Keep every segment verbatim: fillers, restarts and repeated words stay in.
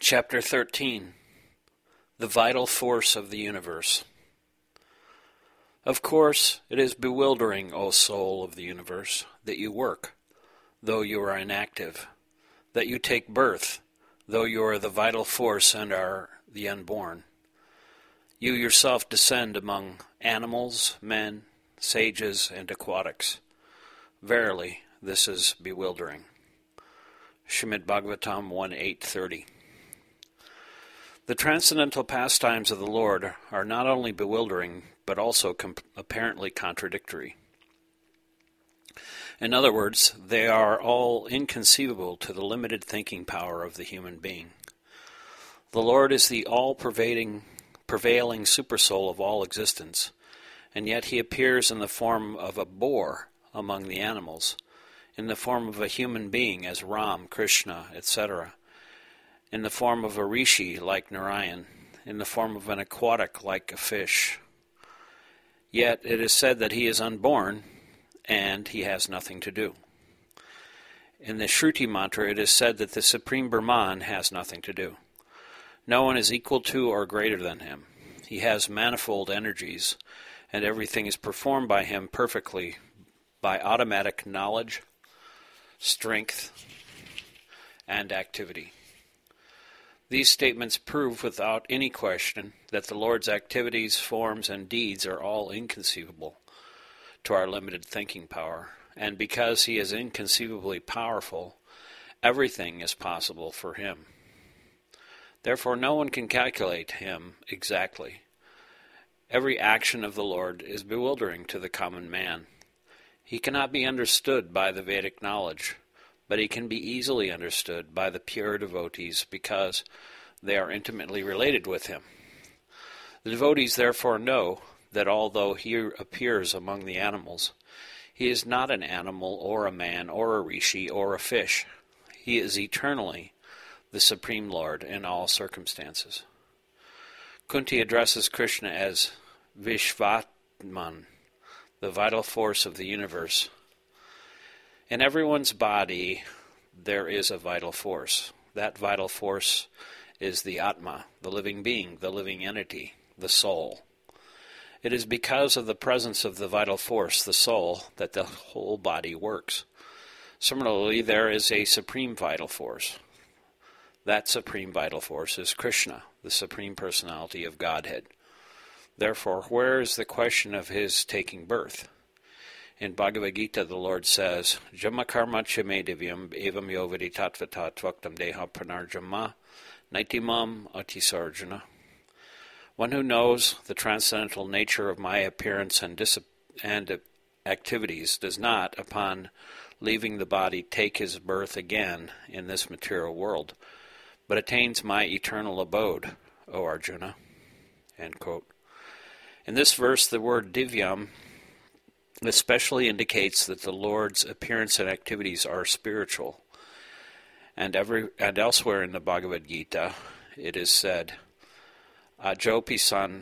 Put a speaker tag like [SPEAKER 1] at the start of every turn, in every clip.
[SPEAKER 1] Chapter thirteen. The Vital Force of the Universe. Of course, it is bewildering, O soul of the universe, that you work, though you are inactive, that you take birth, though you are the vital force and are the unborn. You yourself descend among animals, men, sages, and aquatics. Verily, this is bewildering. Srimad Bhagavatam one eight thirty. The transcendental pastimes of the Lord are not only bewildering, but also comp- apparently contradictory. In other words, they are all inconceivable to the limited thinking power of the human being. The Lord is the all-pervading, prevailing supersoul of all existence, and yet he appears in the form of a boar among the animals, in the form of a human being as Ram, Krishna, et cetera, in the form of a rishi like Narayan, in the form of an aquatic like a fish. Yet it is said that he is unborn, and he has nothing to do. In the Shruti mantra it is said that the Supreme Brahman has nothing to do. No one is equal to or greater than him. He has manifold energies, and everything is performed by him perfectly by automatic knowledge, strength, and activity. These statements prove without any question that the Lord's activities, forms, and deeds are all inconceivable to our limited thinking power, and because he is inconceivably powerful, everything is possible for him. Therefore, no one can calculate him exactly. Every action of the Lord is bewildering to the common man. He cannot be understood by the Vedic knowledge, but he can be easily understood by the pure devotees because they are intimately related with him. The devotees therefore know that although he appears among the animals, he is not an animal or a man or a rishi or a fish. He is eternally the Supreme Lord in all circumstances. Kunti addresses Krishna as Vishvatman, the vital force of the universe. In everyone's body, there is a vital force. That vital force is the Atma, the living being, the living entity, the soul. It is because of the presence of the vital force, the soul, that the whole body works. Similarly, there is a supreme vital force. That supreme vital force is Krishna, the Supreme Personality of Godhead. Therefore, where is the question of his taking birth? In Bhagavad Gita, the Lord says, Jama karma chime divyam evam yovadi tatvata tvaktam deha pranarjama naitimam atisarjana. One who knows the transcendental nature of my appearance and, dis- and activities does not, upon leaving the body, take his birth again in this material world, but attains my eternal abode, O Arjuna. End quote. In this verse, the word divyam especially indicates that the Lord's appearance and activities are spiritual. And every and elsewhere in the Bhagavad Gita, it is said, Ajopi san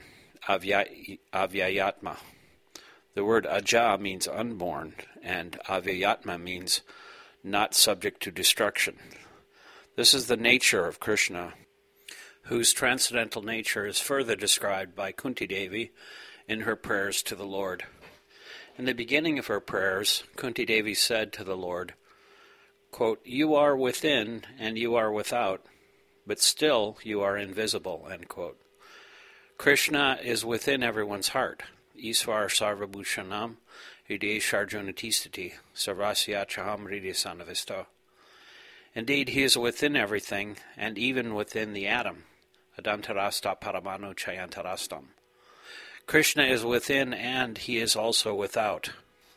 [SPEAKER 1] avyayatma. The word aja means unborn, and avyayatma means not subject to destruction. This is the nature of Krishna, whose transcendental nature is further described by Kunti Devi in her prayers to the Lord. In the beginning of her prayers, Kunti Devi said to the Lord, quote, You are within and you are without, but still you are invisible, end quote. Krishna is within everyone's heart. Isvar sarvabhushanam hridesh arjunatistati sarvasya chaham hridesanavista. Indeed, he is within everything, and even within the atom. Adantarasta paramanu chayantarastam. Krishna is within, and he is also without.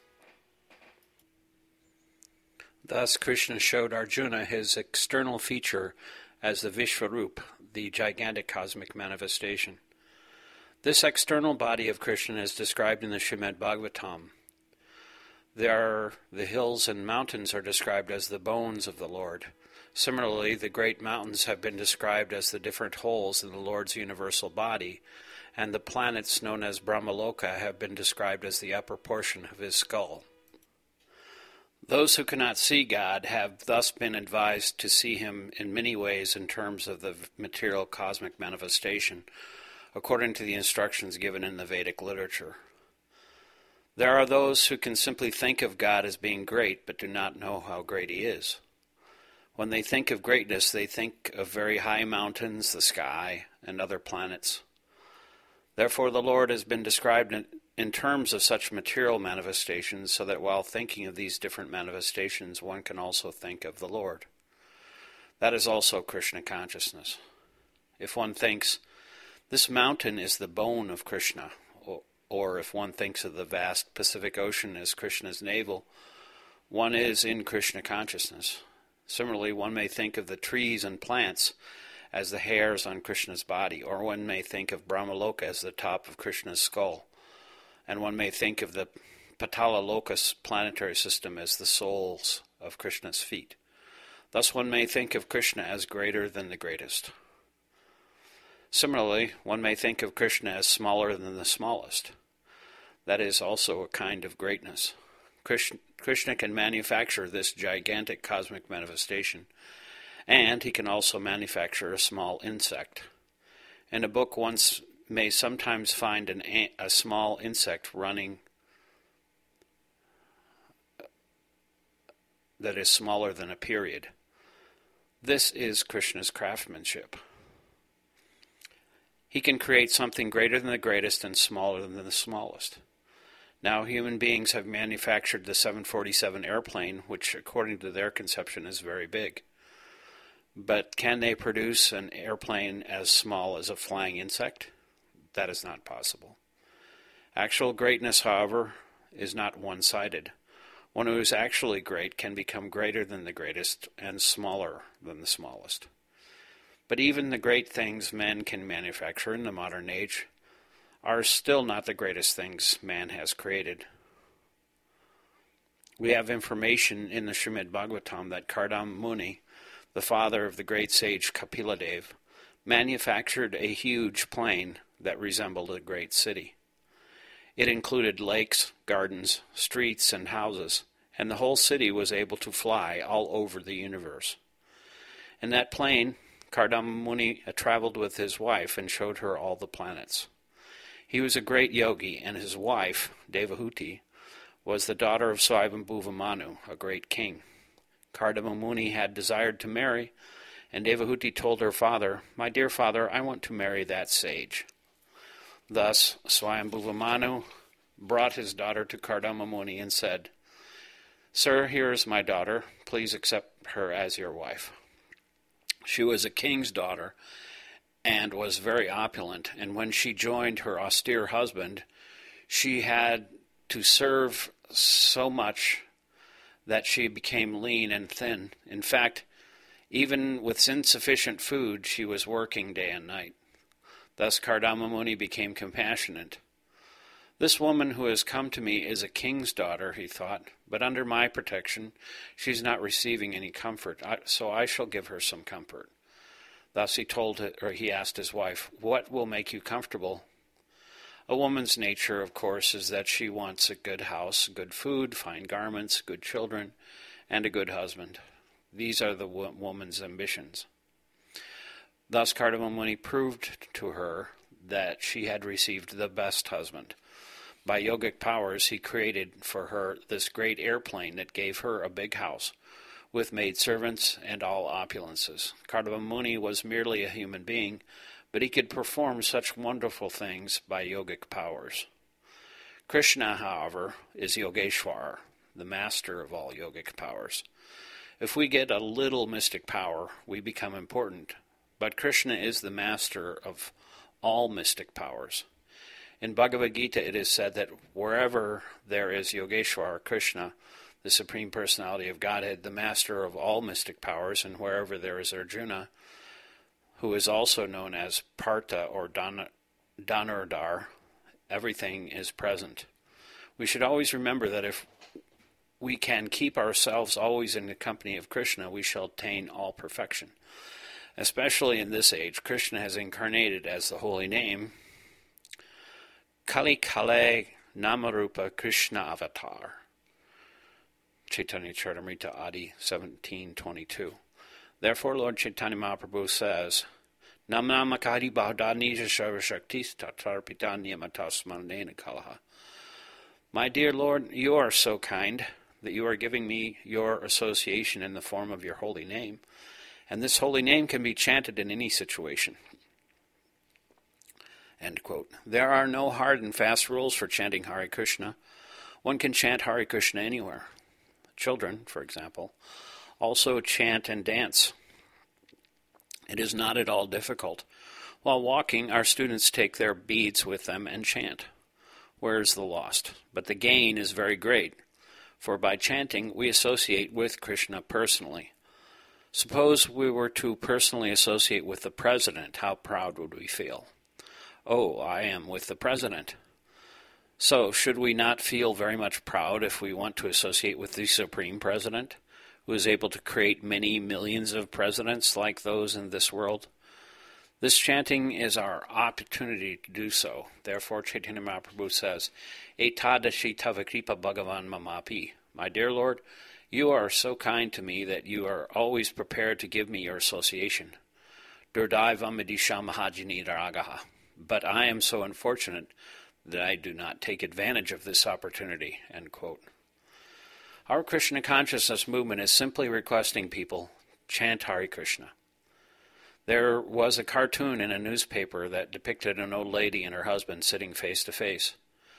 [SPEAKER 1] Thus, Krishna showed Arjuna his external feature as the Vishvarup, the gigantic cosmic manifestation. This external body of Krishna is described in the Srimad Bhagavatam. There are, the hills and mountains are described as the bones of the Lord. Similarly, the great mountains have been described as the different holes in the Lord's universal body, and the planets known as Brahmaloka have been described as the upper portion of his skull. Those who cannot see God have thus been advised to see him in many ways in terms of the material cosmic manifestation, according to the instructions given in the Vedic literature. There are those who can simply think of God as being great, but do not know how great he is. When they think of greatness, they think of very high mountains, the sky, and other planets. Therefore, the Lord has been described in, in terms of such material manifestations, so that while thinking of these different manifestations, one can also think of the Lord. That is also Krishna consciousness. If one thinks, this mountain is the bone of Krishna, or, or if one thinks of the vast Pacific Ocean as Krishna's navel, one is in Krishna consciousness. Similarly, one may think of the trees and plants as the hairs on Krishna's body, or one may think of Brahmaloka as the top of Krishna's skull, and one may think of the Patala Loka planetary system as the soles of Krishna's feet. Thus one may think of Krishna as greater than the greatest. Similarly, one may think of Krishna as smaller than the smallest. That is also a kind of greatness. Krishna, Krishna can manufacture this gigantic cosmic manifestation, and he can also manufacture a small insect. In a book, one may sometimes find an ant, a small insect running that is smaller than a period. This is Krishna's craftsmanship. He can create something greater than the greatest and smaller than the smallest. Now human beings have manufactured the seven forty-seven airplane, which according to their conception is very big. But can they produce an airplane as small as a flying insect? That is not possible. Actual greatness, however, is not one-sided. One who is actually great can become greater than the greatest and smaller than the smallest. But even the great things men can manufacture in the modern age are still not the greatest things man has created. We have information in the Srimad Bhagavatam that Kardama Muni, the father of the great sage Kapila-Dev, manufactured a huge plane that resembled a great city. It included lakes, gardens, streets, and houses, and the whole city was able to fly all over the universe. In that plane, Kardama Muni traveled with his wife and showed her all the planets. He was a great yogi, and his wife, Devahuti, was the daughter of Swayambhuva Manu, a great king. Kardama Muni had desired to marry, and Devahuti told her father, "My dear father, I want to marry that sage." Thus, Swayambhuva Manu brought his daughter to Kardama Muni and said, "Sir, here is my daughter. Please accept her as your wife." She was a king's daughter and was very opulent, and when she joined her austere husband, she had to serve so much that she became lean and thin. In fact, even with insufficient food, she was working day and night. Thus Kardama Muni became compassionate. "This woman who has come to me is a king's daughter," he thought, "but under my protection she's not receiving any comfort, so I shall give her some comfort." Thus he told her, or he asked his wife, "What will make you comfortable?" A woman's nature, of course, is that she wants a good house, good food, fine garments, good children, and a good husband. These are the wo- woman's ambitions. Thus Kardama Muni proved to her that she had received the best husband. By yogic powers, he created for her this great airplane that gave her a big house, with maidservants and all opulences. Kardama Muni was merely a human being, but he could perform such wonderful things by yogic powers. Krishna, however, is Yogeshwar, the master of all yogic powers. If we get a little mystic power, we become important, but Krishna is the master of all mystic powers. In Bhagavad Gita it is said that wherever there is Yogeshwar, Krishna, the Supreme Personality of Godhead, the master of all mystic powers, and wherever there is Arjuna, who is also known as Partha or Dan- Danurdar, everything is present. We should always remember that if we can keep ourselves always in the company of Krishna, we shall attain all perfection. Especially in this age, Krishna has incarnated as the holy name, Kali Kale Namarupa Krishna Avatar. Chaitanya Charitamrita Adi seventeen twenty-two. Therefore, Lord Chaitanya Mahaprabhu says, Nam namakari bhadani sarvashaktis tatarpitanya matasmanena kalaha. My dear Lord, you are so kind that you are giving me your association in the form of your holy name, and this holy name can be chanted in any situation. End quote. There are no hard and fast rules for chanting Hare Krishna. One can chant Hare Krishna anywhere. Children, for example, also chant and dance. It is not at all difficult. While walking, our students take their beads with them and chant. Where is the lost? But the gain is very great, for by chanting we associate with Krishna personally. Suppose we were to personally associate with the President, how proud would we feel? Oh, I am with the President. So, should we not feel very much proud if we want to associate with the Supreme President, who is able to create many millions of presidents like those in this world? This chanting is our opportunity to do so. Therefore, Chaitanya Mahaprabhu says, Etadashi tavakripa bhagavan mamapi. My dear Lord, you are so kind to me that you are always prepared to give me your association. Durdaivam idisha mahajini ragaha. But I am so unfortunate that I do not take advantage of this opportunity. End quote. Our Krishna consciousness movement is simply requesting people chant Hare Krishna. There was a cartoon in a newspaper that depicted an old lady and her husband sitting face to face.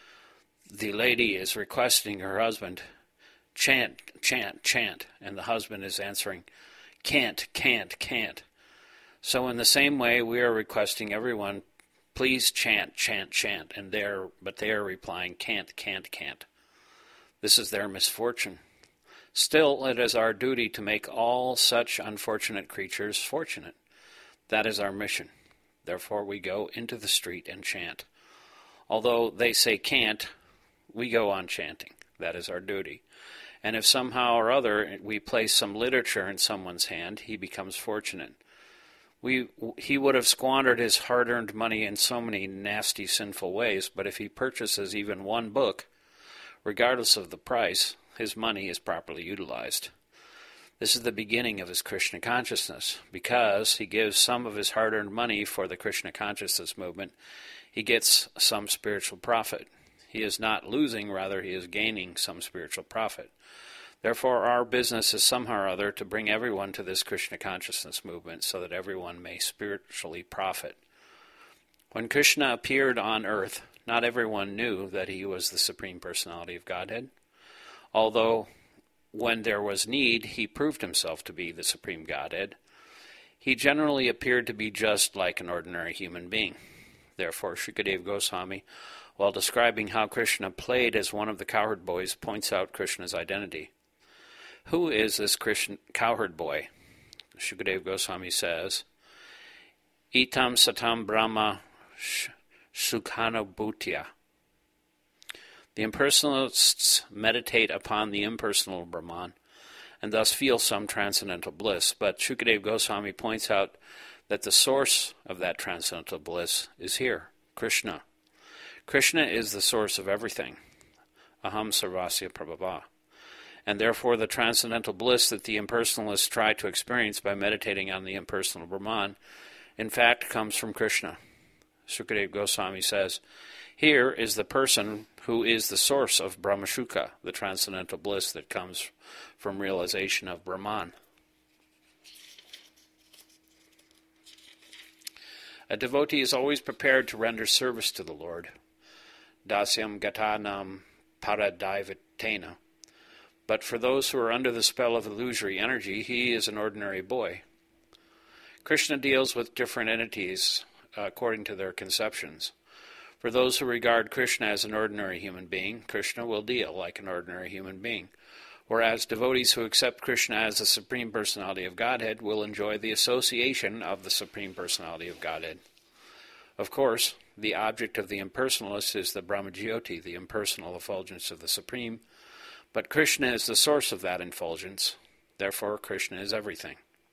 [SPEAKER 1] The lady is requesting her husband, chant, chant, chant, and the husband is answering, can't, can't, can't. So in the same way, we are requesting everyone, please chant, chant, chant, and they're, but they are replying, can't, can't, can't. This is their misfortune. Still, it is our duty to make all such unfortunate creatures fortunate. That is our mission. Therefore, we go into the street and chant. Although they say can't, we go on chanting. That is our duty. And if somehow or other we place some literature in someone's hand, he becomes fortunate. We, he would have squandered his hard-earned money in so many nasty, sinful ways, but if he purchases even one book, regardless of the price, his money is properly utilized. This is the beginning of his Krishna consciousness. Because he gives some of his hard-earned money for the Krishna consciousness movement, he gets some spiritual profit. He is not losing, rather he is gaining some spiritual profit. Therefore, our business is somehow or other to bring everyone to this Krishna consciousness movement so that everyone may spiritually profit. When Krishna appeared on earth, not everyone knew that he was the Supreme Personality of Godhead. Although, when there was need, he proved himself to be the Supreme Godhead. He generally appeared to be just like an ordinary human being. Therefore, Shukadeva Goswami, while describing how Krishna played as one of the cowherd boys, points out Krishna's identity. Who is this Krishna cowherd boy? Shukadeva Goswami says, Itam satam brahma sukhanubhutya. The impersonalists meditate upon the impersonal Brahman and thus feel some transcendental bliss, but Shukadeva Goswami points out that the source of that transcendental bliss is here, Krishna. Krishna is the source of everything, aham sarvasya prabhava, and therefore the transcendental bliss that the impersonalists try to experience by meditating on the impersonal Brahman, in fact, comes from Krishna. Shukadeva Goswami says, here is the person who is the source of Brahmashuka, the transcendental bliss that comes from realization of Brahman. A devotee is always prepared to render service to the Lord. Dasyam gatanam paradaivatena. But for those who are under the spell of illusory energy, he is an ordinary boy. Krishna deals with different entities uh, according to their conceptions. For those who regard Krishna as an ordinary human being, Krishna will deal like an ordinary human being. Whereas devotees who accept Krishna as the Supreme Personality of Godhead will enjoy the association of the Supreme Personality of Godhead. Of course, the object of the impersonalist is the Brahmajyoti, the impersonal effulgence of the Supreme, but Krishna is the source of that effulgence. Therefore, Krishna is everything.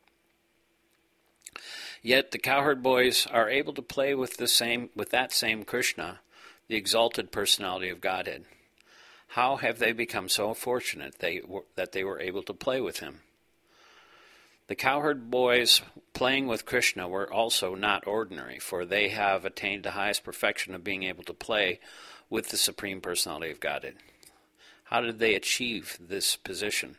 [SPEAKER 1] Yet the cowherd boys are able to play with the same with that same Krishna, the exalted personality of Godhead. How have they become so fortunate they were, that they were able to play with him? The cowherd boys playing with Krishna were also not ordinary, for they have attained the highest perfection of being able to play with the Supreme Personality of Godhead. How did they achieve this position?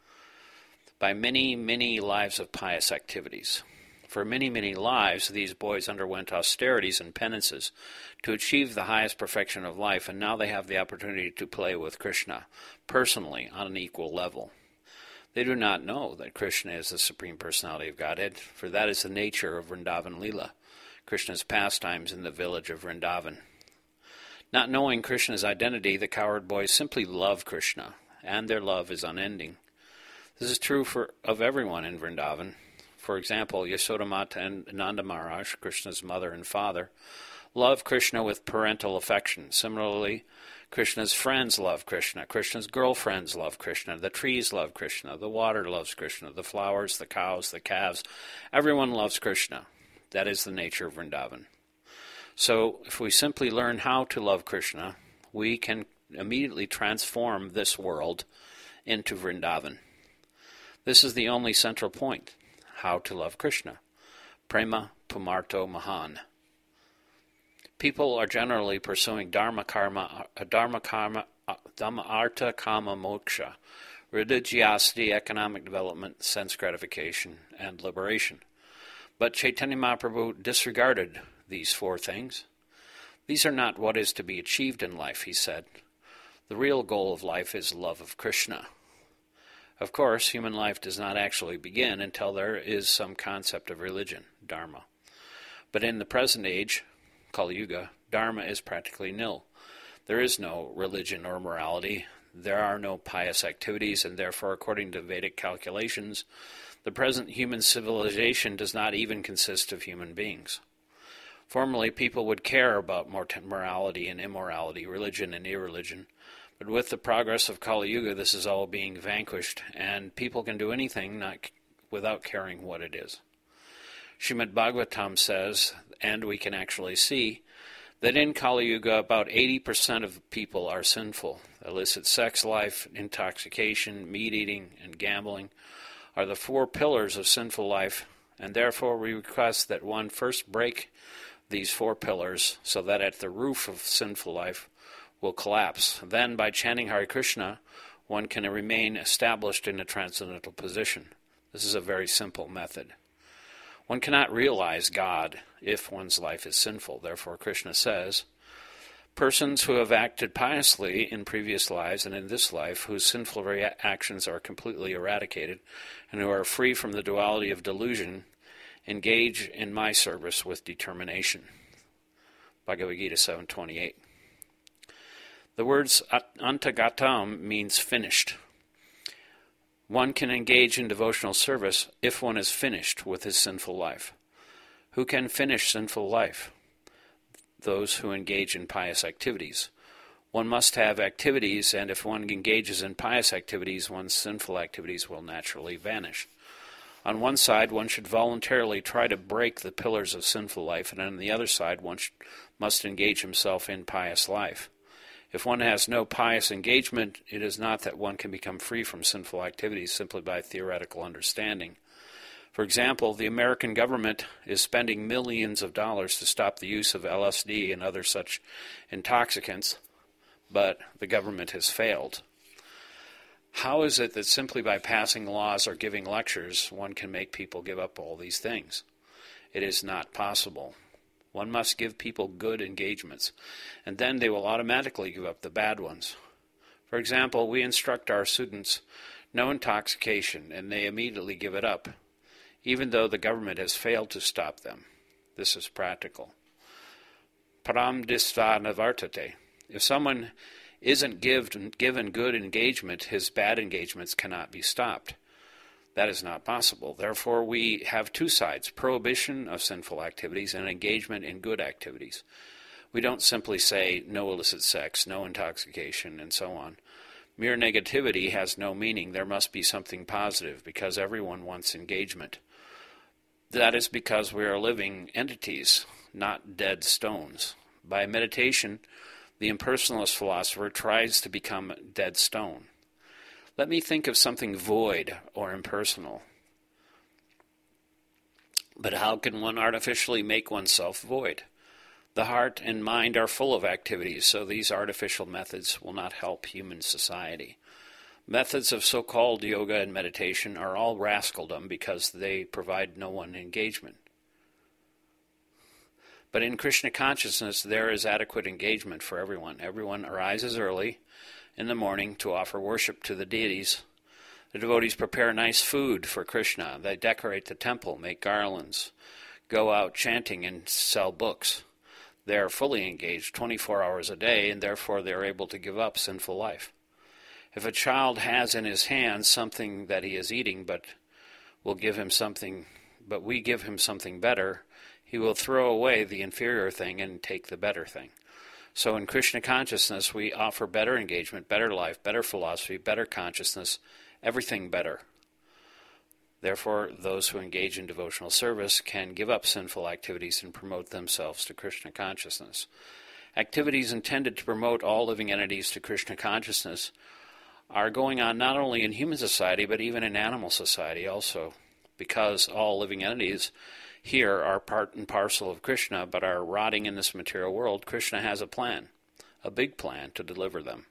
[SPEAKER 1] By many, many lives of pious activities. For many, many lives, these boys underwent austerities and penances to achieve the highest perfection of life, and now they have the opportunity to play with Krishna personally on an equal level. They do not know that Krishna is the Supreme Personality of Godhead, for that is the nature of Vrindavan Leela, Krishna's pastimes in the village of Vrindavan. Not knowing Krishna's identity, the cowherd boys simply love Krishna, and their love is unending. This is true for of everyone in Vrindavan. For example, Yasodamata and Nanda Maharaj, Krishna's mother and father, love Krishna with parental affection. Similarly, Krishna's friends love Krishna. Krishna's girlfriends love Krishna. The trees love Krishna. The water loves Krishna. The flowers, the cows, the calves. Everyone loves Krishna. That is the nature of Vrindavan. So, if we simply learn how to love Krishna, we can immediately transform this world into Vrindavan. This is the only central point. How to love Krishna. Prema Pumarto Mahan. People are generally pursuing dharma karma, dharma karma, dhamma artha kama moksha, religiosity, economic development, sense gratification, and liberation. But Chaitanya Mahaprabhu disregarded these four things. These are not what is to be achieved in life, he said. The real goal of life is love of Krishna. Of course, human life does not actually begin until there is some concept of religion, dharma. But in the present age, Kali Yuga, dharma is practically nil. There is no religion or morality. There are no pious activities, and therefore, according to Vedic calculations, the present human civilization does not even consist of human beings. Formerly, people would care about morality and immorality, religion and irreligion. But with the progress of Kali Yuga, this is all being vanquished, and people can do anything not without caring what it is. Srimad Bhagavatam says, and we can actually see, that in Kali Yuga about eighty percent of people are sinful. Illicit sex life, intoxication, meat eating, and gambling are the four pillars of sinful life, and therefore we request that one first break these four pillars so that at the roof of sinful life will collapse. Then, by chanting Hare Krishna, one can remain established in a transcendental position. This is a very simple method. One cannot realize God if one's life is sinful. Therefore, Krishna says, persons who have acted piously in previous lives and in this life, whose sinful rea- actions are completely eradicated, and who are free from the duality of delusion, engage in my service with determination. Bhagavad Gita seven twenty-eight. The words antagatam means finished. One can engage in devotional service if one is finished with his sinful life. Who can finish sinful life? Those who engage in pious activities. One must have activities, and if one engages in pious activities, one's sinful activities will naturally vanish. On one side, one should voluntarily try to break the pillars of sinful life, and on the other side, one sh- must engage himself in pious life. If one has no pious engagement, it is not that one can become free from sinful activities simply by theoretical understanding. For example, the American government is spending millions of dollars to stop the use of L S D and other such intoxicants, but the government has failed. How is it that simply by passing laws or giving lectures, one can make people give up all these things? It is not possible. One must give people good engagements, and then they will automatically give up the bad ones. For example, we instruct our students, no intoxication, and they immediately give it up, even though the government has failed to stop them. This is practical. Param disva navartate. If someone isn't given, given good engagement, his bad engagements cannot be stopped. That is not possible. Therefore, we have two sides, prohibition of sinful activities and engagement in good activities. We don't simply say no illicit sex, no intoxication, and so on. Mere negativity has no meaning. There must be something positive because everyone wants engagement. That is because we are living entities, not dead stones. By meditation, The impersonalist philosopher tries to become dead stone. Let me think of something void or impersonal. But how can one artificially make oneself void? The heart and mind are full of activities, so these artificial methods will not help human society. Methods of so-called yoga and meditation are all rascaldom because they provide no one engagement. But in Krishna consciousness, there is adequate engagement for everyone. Everyone arises early in the morning to offer worship to the deities. The devotees prepare nice food for Krishna. They decorate the temple, make garlands, go out chanting, and sell books. They are fully engaged twenty-four hours a day, and therefore they are able to give up sinful life. If a child has in his hands something that he is eating, but will give him something, but we give him something better, he will throw away the inferior thing and take the better thing. So in Krishna consciousness, we offer better engagement, better life, better philosophy, better consciousness, everything better. Therefore, those who engage in devotional service can give up sinful activities and promote themselves to Krishna consciousness. Activities intended to promote all living entities to Krishna consciousness are going on not only in human society, but even in animal society also, because all living entities here are part and parcel of Krishna, but are rotting in this material world. Krishna has a plan, a big plan to deliver them.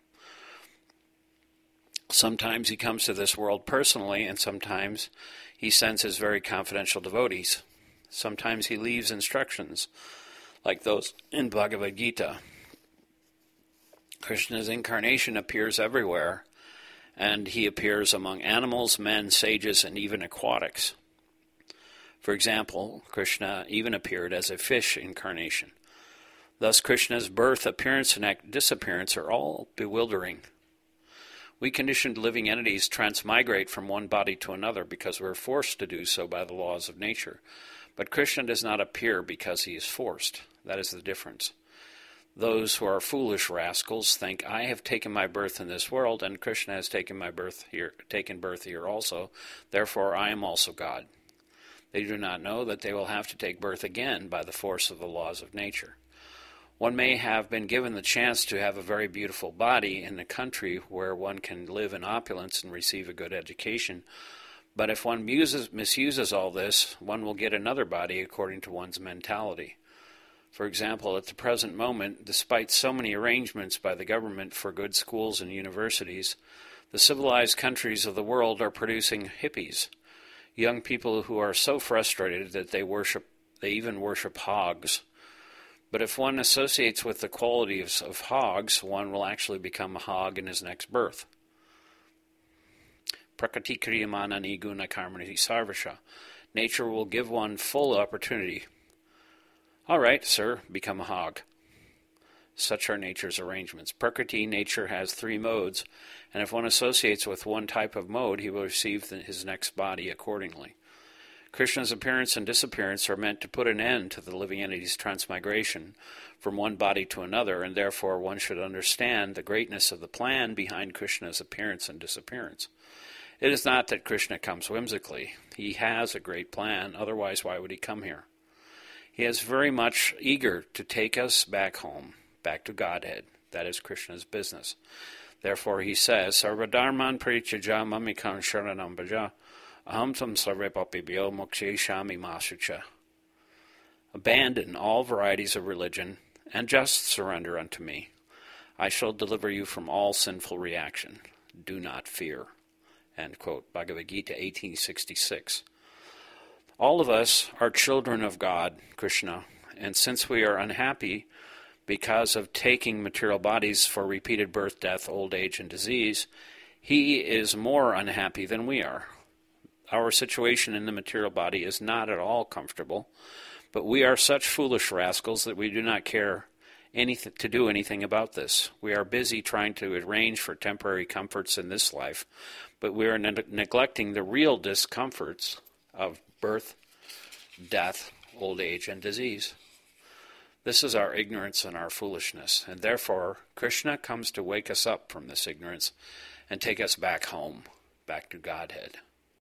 [SPEAKER 1] Sometimes he comes to this world personally, and sometimes he sends his very confidential devotees. Sometimes he leaves instructions, like those in Bhagavad Gita. Krishna's incarnation appears everywhere, and he appears among animals, men, sages, and even aquatics. For example, Krishna even appeared as a fish incarnation. Thus, Krishna's birth, appearance, and disappearance are all bewildering. We conditioned living entities transmigrate from one body to another because we're forced to do so by the laws of nature. But Krishna does not appear because he is forced. That is the difference. Those who are foolish rascals think, I have taken my birth in this world, and Krishna has taken my birth here, taken birth here also. Therefore, I am also God. They do not know that they will have to take birth again by the force of the laws of nature. One may have been given the chance to have a very beautiful body in a country where one can live in opulence and receive a good education, but if one muses, misuses all this, one will get another body according to one's mentality. For example, at the present moment, despite so many arrangements by the government for good schools and universities, the civilized countries of the world are producing hippies, young people who are so frustrated that they worship, they even worship hogs. But if one associates with the qualities of hogs, one will actually become a hog in his next birth. Prakriti kriyamana niguna karmani sarvasha. Nature will give one full opportunity. All right, sir, become a hog. Such are nature's arrangements. Prakriti, nature, has three modes, and if one associates with one type of mode, he will receive the, his next body accordingly. Krishna's appearance and disappearance are meant to put an end to the living entity's transmigration from one body to another, and therefore one should understand the greatness of the plan behind Krishna's appearance and disappearance. It is not that Krishna comes whimsically. He has a great plan, otherwise why would he come here? He is very much eager to take us back home, back to Godhead. That is Krishna's business. Therefore he says, Sarvadharman parityajya mamikam sharanam bhaja aham tam sarve papibhyo mokshayishami masucha. Abandon all varieties of religion and just surrender unto me. I shall deliver you from all sinful reaction. Do not fear. End quote. Bhagavad Gita eighteen sixty-six. All of us are children of God, Krishna, and since we are unhappy because of taking material bodies for repeated birth, death, old age, and disease, he is more unhappy than we are. Our situation in the material body is not at all comfortable, but we are such foolish rascals that we do not care anything to do anything about this. We are busy trying to arrange for temporary comforts in this life, but we are ne- neglecting the real discomforts of birth, death, old age, and disease. This is our ignorance and our foolishness, and therefore Krishna comes to wake us up from this ignorance and take us back home, back to Godhead.